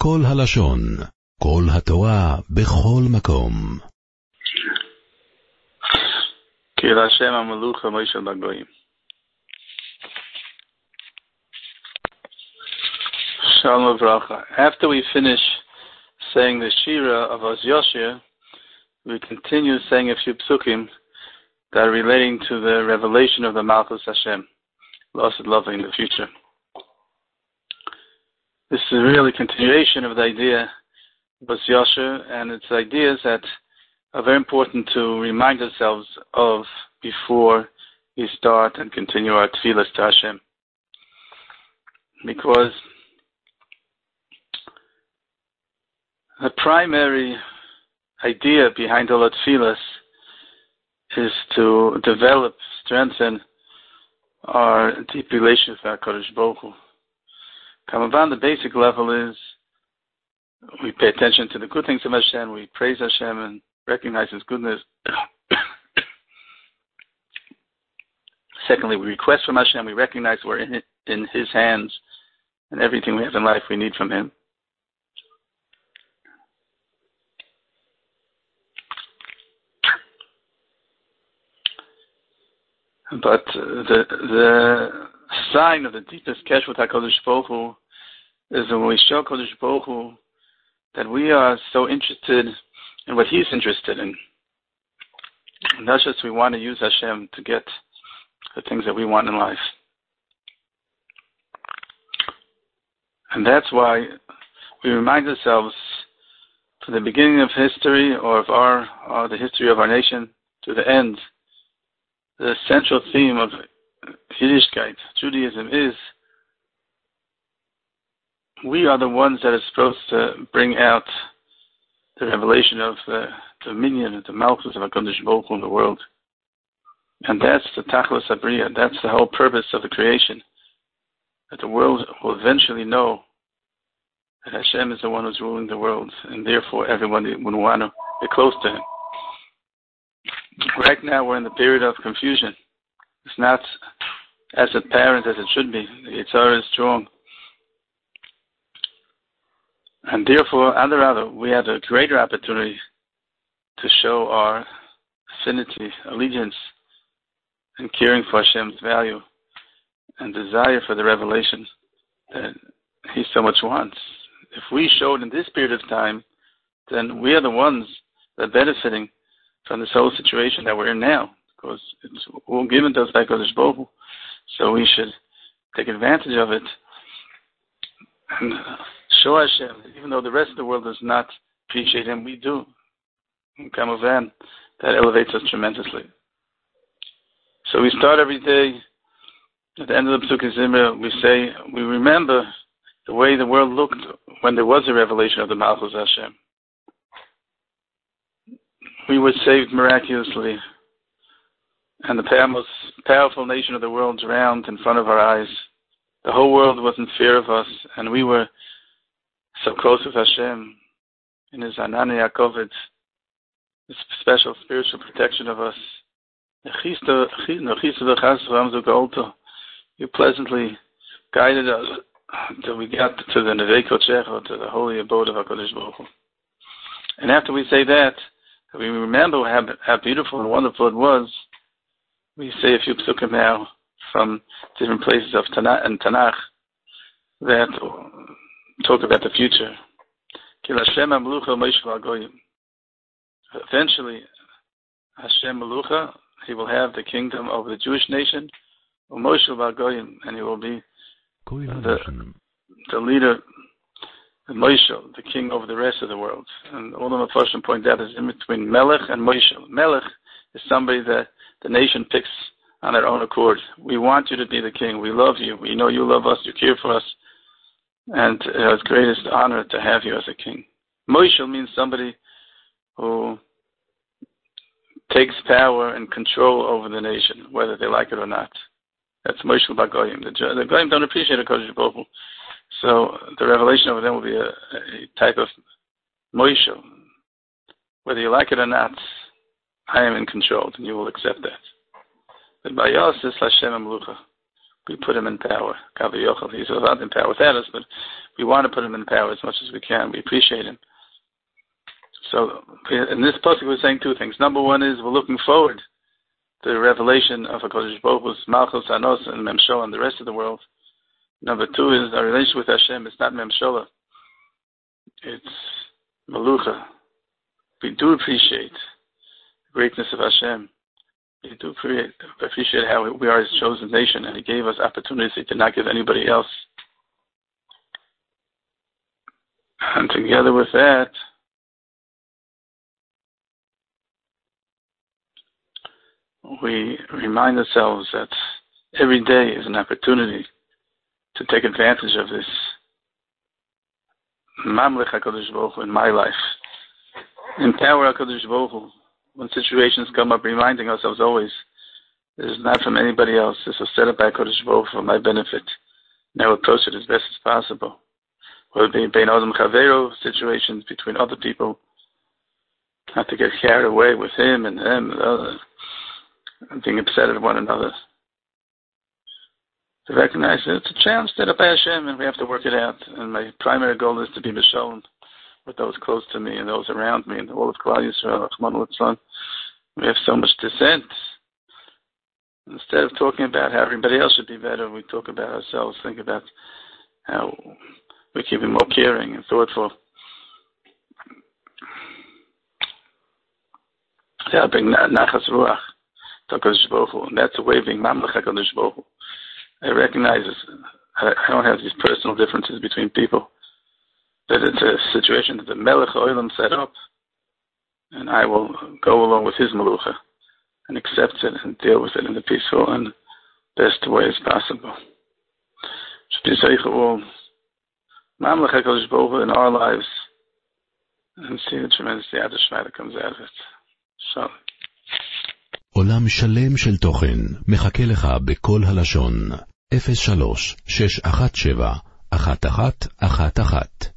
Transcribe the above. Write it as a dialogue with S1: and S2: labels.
S1: כל הלשון, כל התורה, בכל מקום.
S2: כי להשם המלוך המוישל בגויים. Shalom Avracha. After we finish saying the Shira of Oz Yoshia, we continue saying a few psukim that are relating to the revelation of the Malchus Hashem, lost love in the future. This is really a continuation of the idea of Oz Yoshia, and it's ideas that are very important to remind ourselves of before we start and continue our tefillas to Hashem. Because the primary idea behind all the tefillas is to develop, strengthen our deep relationship with HaKadosh Baruch Hu. Kamavan, the basic level is we pay attention to the good things of Hashem, we praise Hashem and recognize His goodness. Secondly, we request from Hashem, we recognize we're in His hands, and everything we have in life we need from Him. But the sign of the deepest kesh with HaKadosh Baruch Hu is when we show HaKadosh Baruch Hu that we are so interested in what He's interested in. And not just we want to use Hashem to get the things that we want in life. And that's why we remind ourselves from the beginning of history or of the history of our nation to the end, the central theme of Yiddishkeit, Judaism, is we are the ones that are supposed to bring out the revelation of the dominion of the Malchus of HaKadosh Baruch Hu in the world. And that's the Tachlis Abriya, that's the whole purpose of the creation, that the world will eventually know that Hashem is the one who's ruling the world, and therefore everyone would want to be close to Him. Right now we're in the period of confusion. It's not as apparent as it should be. The Yitzhar is strong. And therefore, we had a greater opportunity to show our affinity, allegiance, and caring for Hashem's value and desire for the revelation that He so much wants. If we showed in this period of time, then we are the ones that are benefiting from this whole situation that we're in now, because it's all given to us by HaKadosh Baruch Hu. So we should take advantage of it and show Hashem, even though the rest of the world does not appreciate Him, we do. In Kamavan, that elevates us tremendously. So we start every day, at the end of the Psukei Zimra, we remember the way the world looked when there was a revelation of the Malchus Hashem. We were saved miraculously, and the most powerful nation of the world drowned in front of our eyes. The whole world was in fear of us, and we were so close with Hashem in His Anani Yakovit, His special spiritual protection of us. You pleasantly guided us until we got to the Nevei Kodesh, to the holy abode of HaKadosh Baruch Hu. And after we say that, we remember how beautiful and wonderful it was. We say a few psukim now from different places of Tanakh that talk about the future. Eventually, Hashem Melucha, He will have the kingdom over the Jewish nation, and He will be the leader, the Moshel, the king over the rest of the world. And all the Mephoshim point out is in between Melech and Moshel. Melech is somebody that the nation picks on their own accord. We want you to be the king. We love you. We know you love us. You care for us. And it's greatest honor to have you as a king. Moshel means somebody who takes power and control over the nation, whether they like it or not. That's Moshel Bagoyim. The Goyim don't appreciate HaKadosh Baruch Hu. So the revelation over them will be a type of Moshel. Whether you like it or not, I am in control, and you will accept that. But by Yos is Hashem Amlucha. we put him in power. Kaviyachal, he's not in power without us, but we want to put him in power as much as we can. We appreciate him. So in this pasuk we're saying two things. Number one is we're looking forward to the revelation of HaKadosh Baruch Hu's Malchus Anos and Memsholah and the rest of the world. Number two is our relationship with Hashem. It's not Memsholah. It's Malucha. We do appreciate the greatness of Hashem. We do appreciate how we are His chosen nation, and He gave us opportunities He did not give anybody else. And together with that, we remind ourselves that every day is an opportunity to take advantage of this Mamlech HaKadosh Baruch Hu in my life. Empower HaKadosh Baruch Hu when situations come up, reminding ourselves always, this is not from anybody else. This was set up by HaKadosh Baruch Hu for my benefit. Now approach it as best as possible. Whether it be Bein Adam Chavero situations between other people, not to get carried away with him and them and others, and being upset at one another. To recognize that it's a challenge set up by Hashem and we have to work it out. And my primary goal is to be Mishalom with those close to me and those around me and all of Klal Yisrael, Rahman Litzlan. We have so much dissent. Instead of talking about how everybody else should be better, we talk about ourselves, think about how we keep it more caring and thoughtful. Yeah, bring Nachas Ruach to HaKadosh Baruch Hu, and that's a way of being Mamlech HaKadosh Baruch Hu. I recognize I don't have these personal differences between people, that it's a situation that the Melech Olam set up, and I will go along with his Malucha and accept it and deal with it in the peaceful and best way as possible. Should be Zeichel Mamlech HaKadosh Baruch Hu in our lives and see the tremendous Yad Shema that comes out of it. Shalom.
S1: עולם שלם של תוכן מחכה לך בכל הלשון 03-617-1111